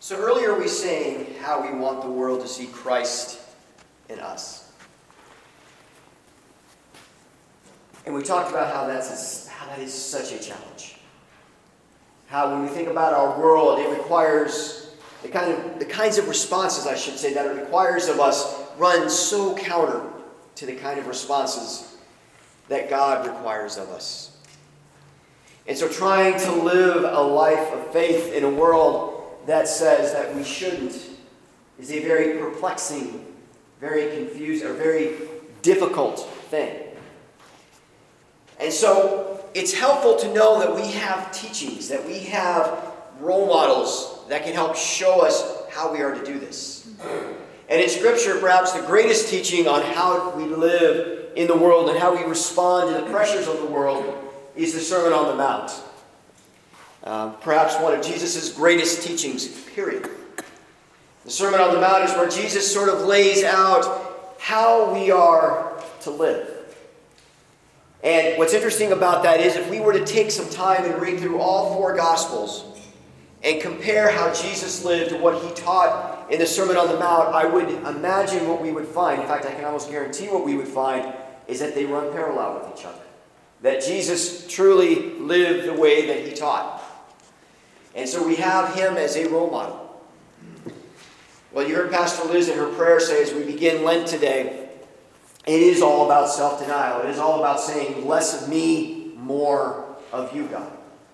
So earlier we sang how we want the world to see Christ in us. And we talked about how that is such a challenge. How when we think about our world, it requires the kinds of responses, I should say, that it requires of us run so counter to the kind of responses that God requires of us. And so trying to live a life of faith in a world that says that we shouldn't is a very perplexing, very confusing, or very difficult thing. And so it's helpful to know that we have teachings, that we have role models that can help show us how we are to do this. And in Scripture, perhaps the greatest teaching on how we live in the world and how we respond to the pressures of the world is the Sermon on the Mount. Perhaps one of Jesus' greatest teachings, period. The Sermon on the Mount is where Jesus sort of lays out how we are to live. And what's interesting about that is if we were to take some time and read through all four Gospels and compare how Jesus lived to what he taught in the Sermon on the Mount, I would imagine what we would find. In fact, I can almost guarantee what we would find is that they run parallel with each other. That Jesus truly lived the way that he taught. And so we have him as a role model. Well, you heard Pastor Liz in her prayer say as we begin Lent today, it is all about self-denial. It is all about saying, less of me, more of you, God.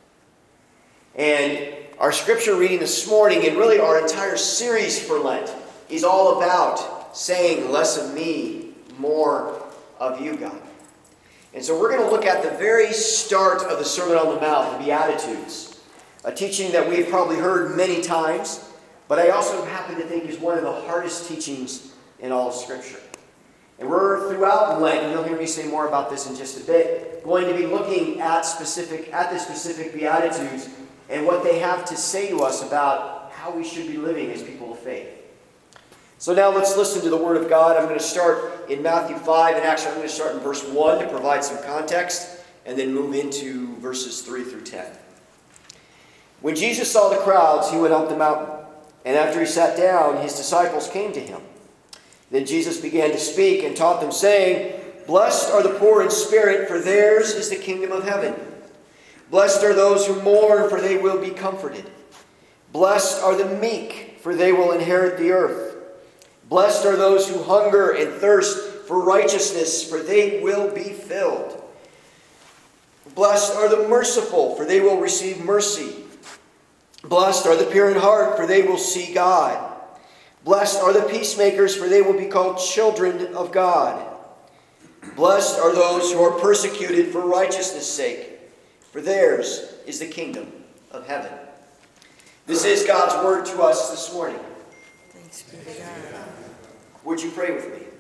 And our scripture reading this morning, and really our entire series for Lent, is all about saying, less of me, more of you, God. And so we're going to look at the very start of the Sermon on the Mount, the Beatitudes. A teaching that we've probably heard many times, but I also happen to think is one of the hardest teachings in all of Scripture. And we're throughout Lent, and you'll hear me say more about this in just a bit, going to be looking at the specific Beatitudes and what they have to say to us about how we should be living as people of faith. So now let's listen to the Word of God. I'm going to start in Matthew 5, and actually I'm going to start in verse 1 to provide some context, and then move into verses 3 through 10. When Jesus saw the crowds, he went up the mountain, and after he sat down, his disciples came to him. Then Jesus began to speak and taught them, saying, "Blessed are the poor in spirit, for theirs is the kingdom of heaven. Blessed are those who mourn, for they will be comforted. Blessed are the meek, for they will inherit the earth. Blessed are those who hunger and thirst for righteousness, for they will be filled. Blessed are the merciful, for they will receive mercy. Blessed are the pure in heart, for they will see God. Blessed are the peacemakers, for they will be called children of God. Blessed are those who are persecuted for righteousness' sake, for theirs is the kingdom of heaven." This is God's word to us this morning. Thanks be to God. Would you pray with me?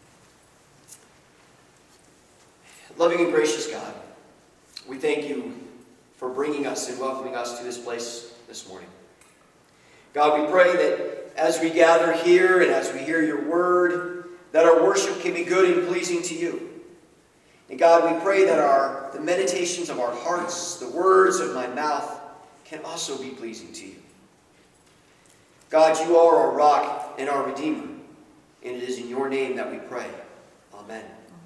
Loving and gracious God, we thank you for bringing us and welcoming us to this place this morning. God, we pray that as we gather here and as we hear your word, that our worship can be good and pleasing to you. And God, we pray that the meditations of our hearts, the words of my mouth, can also be pleasing to you. God, you are our rock and our Redeemer, and it is in your name that we pray. Amen.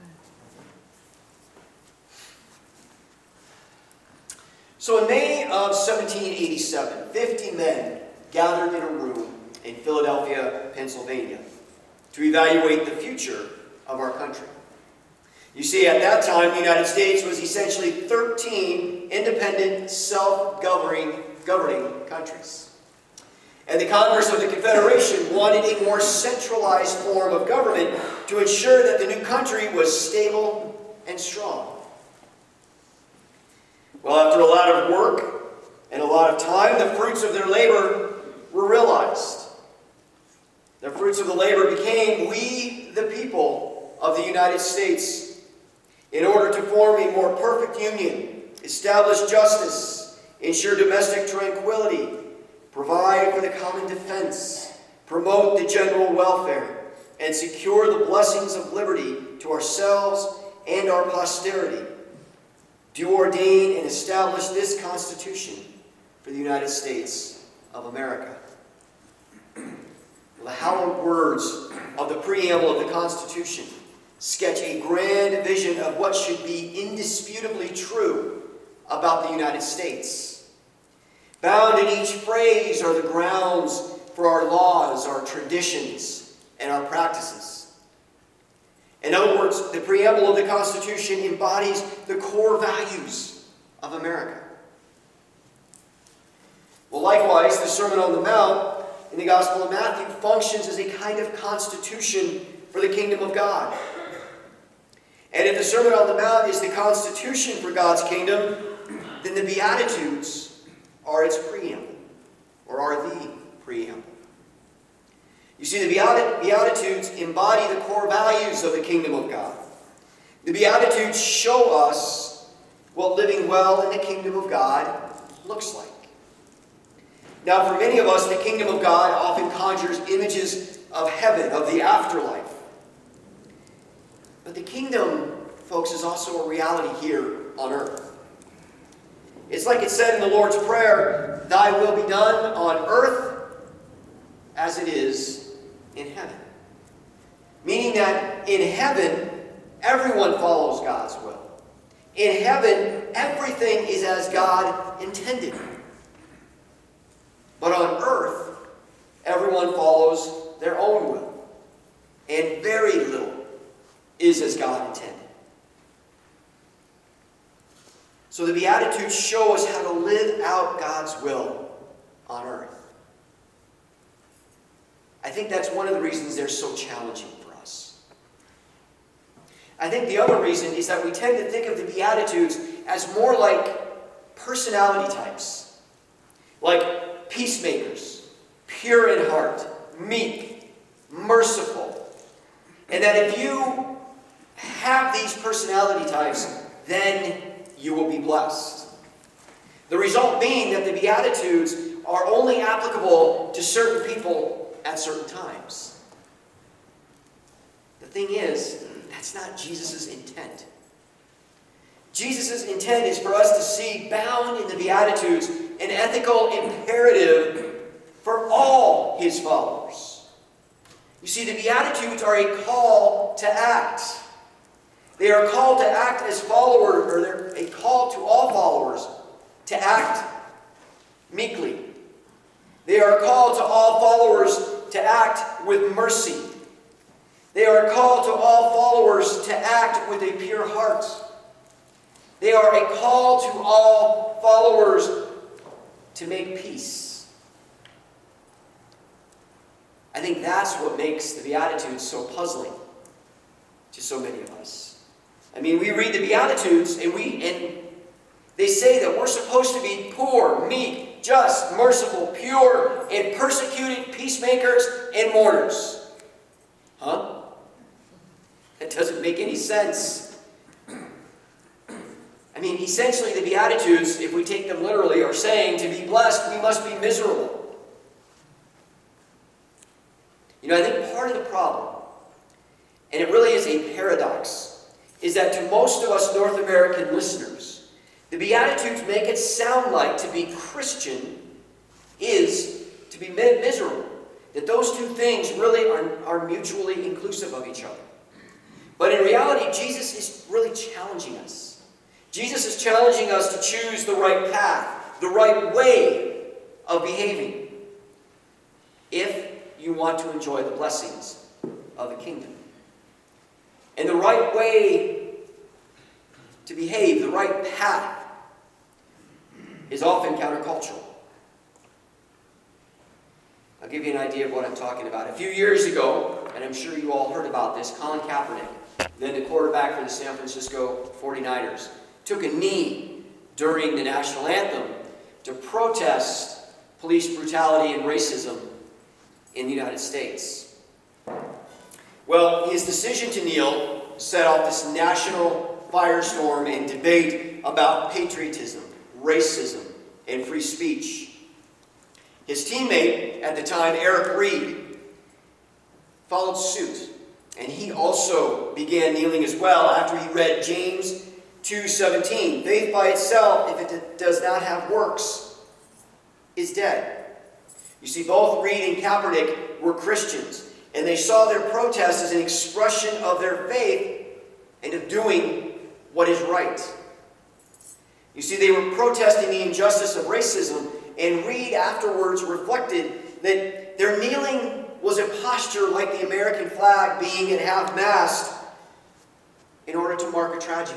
So in May of 1787, 50 men gathered in a room in Philadelphia, Pennsylvania, to evaluate the future of our country. You see, at that time, the United States was essentially 13 independent, self-governing countries. And the Congress of the Confederation wanted a more centralized form of government to ensure that the new country was stable and strong. Well, after a lot of work and a lot of time, the fruits of their labor were realized. The fruits of the labor became we, the people of the United States, in order to form a more perfect union, establish justice, ensure domestic tranquility, provide for the common defense, promote the general welfare, and secure the blessings of liberty to ourselves and our posterity, do ordain and establish this Constitution for the United States of America. The hallowed words of the preamble of the Constitution sketch a grand vision of what should be indisputably true about the United States. Bound in each phrase are the grounds for our laws, our traditions, and our practices. In other words, the preamble of the Constitution embodies the core values of America. Well, likewise, the Sermon on the Mount in the Gospel of Matthew functions as a kind of constitution for the kingdom of God. And if the Sermon on the Mount is the constitution for God's kingdom, then the Beatitudes are its preamble, or are the preamble. You see, the Beatitudes embody the core values of the kingdom of God. The Beatitudes show us what living well in the kingdom of God looks like. Now, for many of us, the kingdom of God often conjures images of heaven, of the afterlife. But the kingdom, folks, is also a reality here on earth. It's like it said in the Lord's Prayer, "Thy will be done on earth as it is in heaven." Meaning that in heaven, everyone follows God's will. In heaven, everything is as God intended. But on earth, everyone follows their own will. And very little is as God intended. So the Beatitudes show us how to live out God's will on earth. I think that's one of the reasons they're so challenging for us. I think the other reason is that we tend to think of the Beatitudes as more like personality types. Like peacemakers, pure in heart, meek, merciful. And that if you have these personality types, then you will be blessed. The result being that the Beatitudes are only applicable to certain people at certain times. The thing is, that's not Jesus' intent. Jesus' intent is for us to see bound in the Beatitudes an ethical imperative for all his followers. You see, the Beatitudes are a call to act. They are called to act as followers, or they're a call to all followers to act meekly. They are called to all followers to act with mercy. They are called to all followers to act with a pure heart. They are a call to all followers to make peace. I think that's what makes the Beatitudes so puzzling to so many of us. I mean, we read the Beatitudes and they say that we're supposed to be poor, meek, just, merciful, pure, and persecuted peacemakers and mourners. Huh? That doesn't make any sense. I mean, essentially the Beatitudes, if we take them literally, are saying to be blessed, we must be miserable. You know, I think part of the problem, and it really is a paradox, is that to most of us North American listeners, the Beatitudes make it sound like to be Christian is to be miserable. That those two things really are mutually inclusive of each other. But in reality, Jesus is really challenging us. Jesus is challenging us to choose the right path, the right way of behaving, if you want to enjoy the blessings of the kingdom. And the right way to behave, the right path, is often countercultural. I'll give you an idea of what I'm talking about. A few years ago, and I'm sure you all heard about this, Colin Kaepernick, then the quarterback for the San Francisco 49ers, took a knee during the national anthem to protest police brutality and racism in the United States. Well, his decision to kneel set off this national firestorm and debate about patriotism, racism, and free speech. His teammate at the time, Eric Reed, followed suit, and he also began kneeling as well after he read James 2:17. Faith by itself, if it does not have works, is dead. You see, both Reed and Kaepernick were Christians, and they saw their protest as an expression of their faith and of doing what is right. You see, they were protesting the injustice of racism, and Reed afterwards reflected that their kneeling was a posture like the American flag being at half-mast in order to mark a tragedy.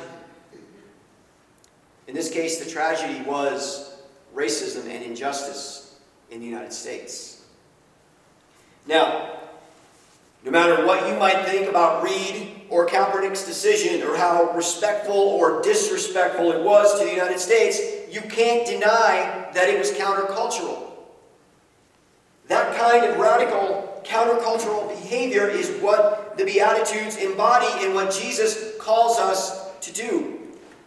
In this case, the tragedy was racism and injustice in the United States. Now, no matter what you might think about Reed or Kaepernick's decision or how respectful or disrespectful it was to the United States, you can't deny that it was countercultural. That kind of radical countercultural behavior is what the Beatitudes embody and what Jesus calls us to do.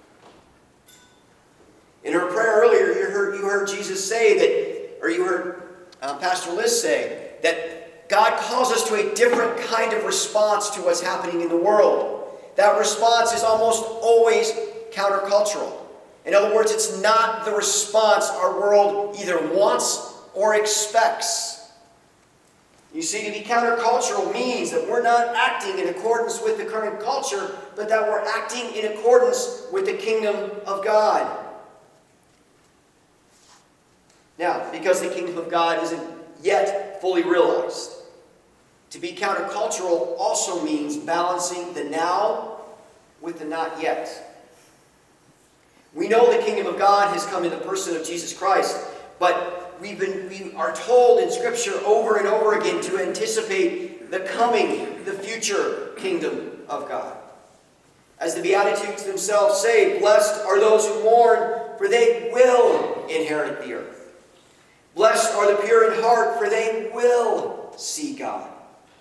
In her prayer earlier, you heard Jesus say that, or you heard Pastor Liz say, that God calls us to a different kind of response to what's happening in the world. That response is almost always countercultural. In other words, it's not the response our world either wants or expects. You see, to be countercultural means that we're not acting in accordance with the current culture, but that we're acting in accordance with the kingdom of God. Now, because the kingdom of God isn't yet fully realized, to be countercultural also means balancing the now with the not yet. We know the kingdom of God has come in the person of Jesus Christ, but we are told in Scripture over and over again to anticipate the coming, the future kingdom of God. As the Beatitudes themselves say, blessed are those who mourn, for they will inherit the earth. Blessed are the pure in heart, for they will see God.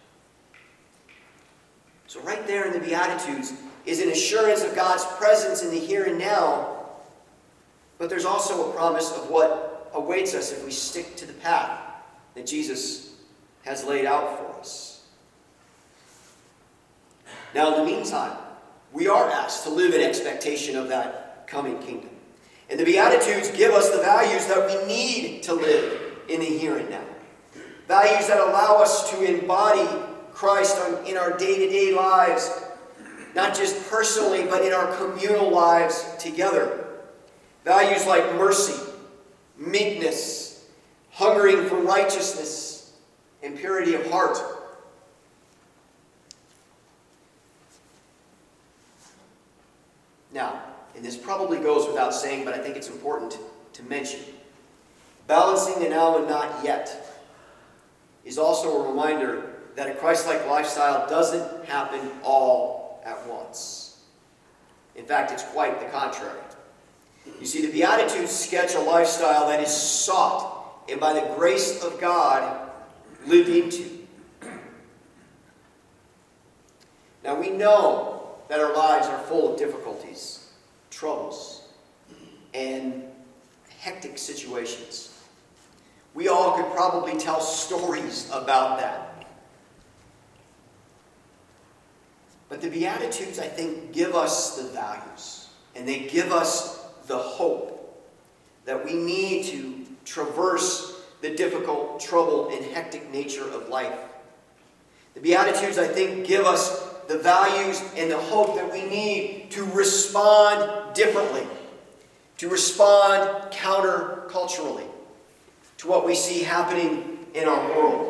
So right there in the Beatitudes is an assurance of God's presence in the here and now, but there's also a promise of what awaits us if we stick to the path that Jesus has laid out for us. Now, in the meantime, we are asked to live in expectation of that coming kingdom. And the Beatitudes give us the values that we need to live in the here and now. Values that allow us to embody Christ in our day-to-day lives, not just personally, but in our communal lives together. Values like mercy, meekness, hungering for righteousness, and purity of heart. Now, and this probably goes without saying, but I think it's important to mention, balancing the now and not yet is also a reminder that a Christ-like lifestyle doesn't happen all at once. In fact, it's quite the contrary. You see, the Beatitudes sketch a lifestyle that is sought and by the grace of God lived into. Now, we know that our lives are full of difficulties, troubles, and hectic situations. We all could probably tell stories about that. But the Beatitudes, I think, give us the values, and they give us the hope that we need to traverse the difficult, troubled, and hectic nature of life. The Beatitudes, I think, give us the values and the hope that we need to respond differently, to respond counterculturally to what we see happening in our world.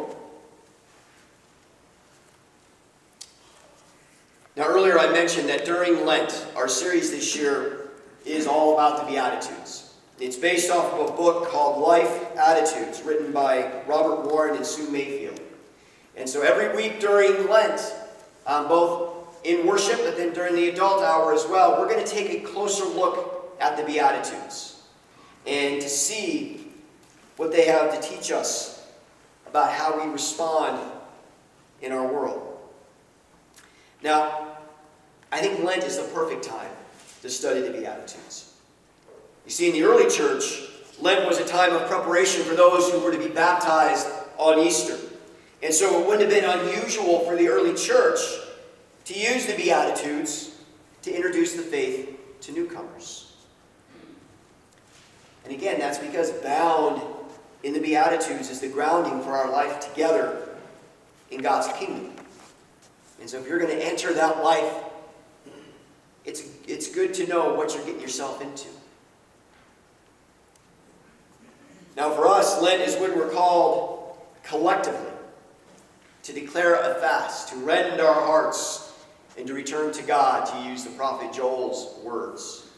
Now, earlier I mentioned that during Lent, our series this year is all about the Beatitudes. It's based off of a book called Life Attitudes, written by Robert Warren and Sue Mayfield. And so every week during Lent, both in worship but then during the adult hour as well, we're going to take a closer look at the Beatitudes and to see what they have to teach us about how we respond in our world. Now, I think Lent is the perfect time to study the Beatitudes. You see, in the early church, Lent was a time of preparation for those who were to be baptized on Easter. And so it wouldn't have been unusual for the early church to use the Beatitudes to introduce the faith to newcomers. And again, that's because bound in the Beatitudes is the grounding for our life together in God's kingdom. And so if you're going to enter that life, it's good to know what you're getting yourself into. Now for us, Lent is when we're called collectively to declare a fast, to rend our hearts, and to return to God, to use the prophet Joel's words.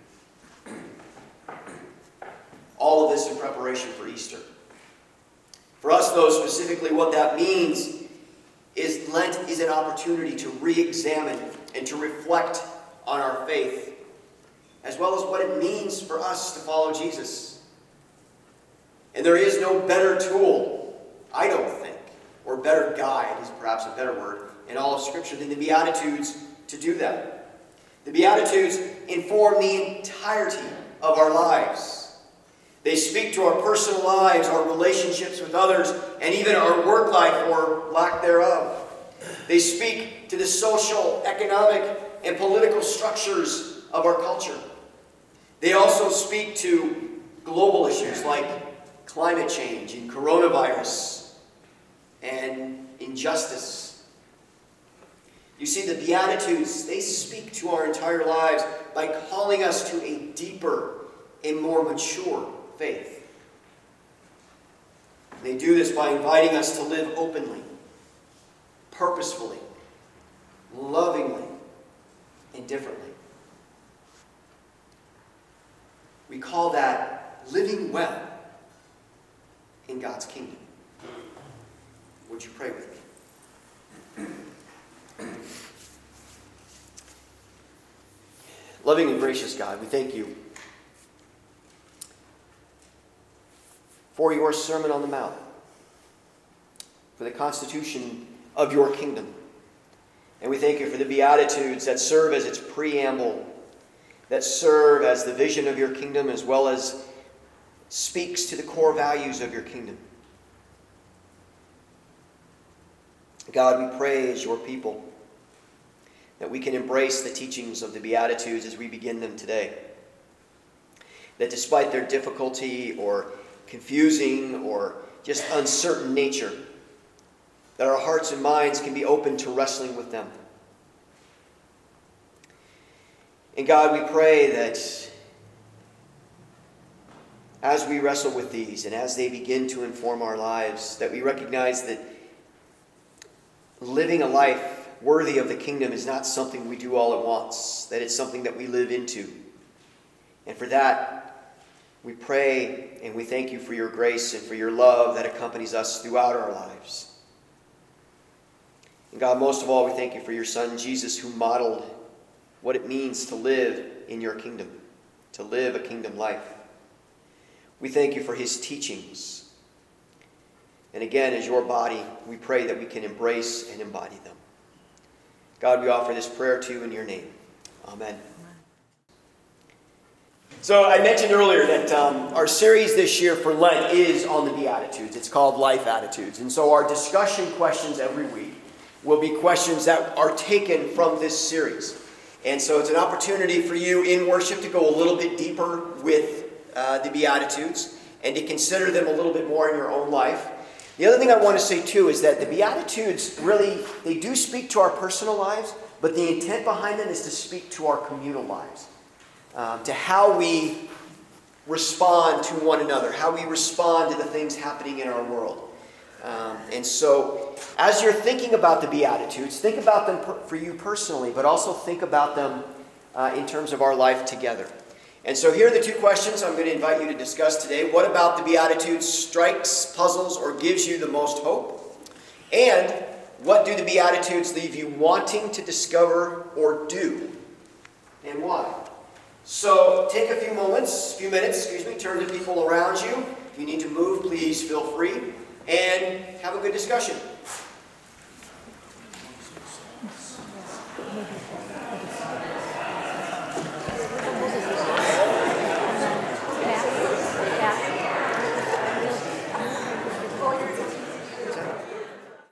All of this in preparation for Easter. For us, though, specifically what that means is Lent is an opportunity to re-examine and to reflect on our faith, as well as what it means for us to follow Jesus. And there is no better tool, I don't think, or better guide is perhaps a better word, in all of Scripture than the Beatitudes to do that. The Beatitudes inform the entirety of our lives. They speak to our personal lives, our relationships with others, and even our work life or lack thereof. They speak to the social, economic, and political structures of our culture. They also speak to global issues like climate change and coronavirus and injustice. You see, the Beatitudes, they speak to our entire lives by calling us to a deeper and more mature faith. They do this by inviting us to live openly, purposefully, lovingly, and differently. We call that living well in God's kingdom. Would you pray with me? Loving and gracious God, we thank you for your Sermon on the Mount, for the constitution of your kingdom. And we thank you for the Beatitudes that serve as its preamble, that serve as the vision of your kingdom, as well as speaks to the core values of your kingdom. God, we pray as your people that we can embrace the teachings of the Beatitudes as we begin them today. That despite their difficulty or confusing or just uncertain nature, that our hearts and minds can be open to wrestling with them. And God, we pray that as we wrestle with these and as they begin to inform our lives, that we recognize that living a life worthy of the kingdom is not something we do all at once, that it's something that we live into. And for that, we pray and we thank you for your grace and for your love that accompanies us throughout our lives. And God, most of all, we thank you for your Son, Jesus, who modeled what it means to live in your kingdom, to live a kingdom life. We thank you for his teachings. And again, as your body, we pray that we can embrace and embody them. God, we offer this prayer to you in your name. Amen. So I mentioned earlier that our series this year for Lent is on the Beatitudes. It's called Life Attitudes. And so our discussion questions every week will be questions that are taken from this series. And so it's an opportunity for you in worship to go a little bit deeper with the Beatitudes and to consider them a little bit more in your own life. The other thing I want to say too is that the Beatitudes really, they do speak to our personal lives, but the intent behind them is to speak to our communal lives. To how we respond to one another, how we respond to the things happening in our world. And so, as you're thinking about the Beatitudes, think about them for you personally, but also think about them in terms of our life together. And so here are the two questions I'm going to invite you to discuss today. What about the Beatitudes strikes, puzzles, or gives you the most hope? And what do the Beatitudes leave you wanting to discover or do? And why? So take a few minutes, turn to people around you. If you need to move, please feel free. And have a good discussion.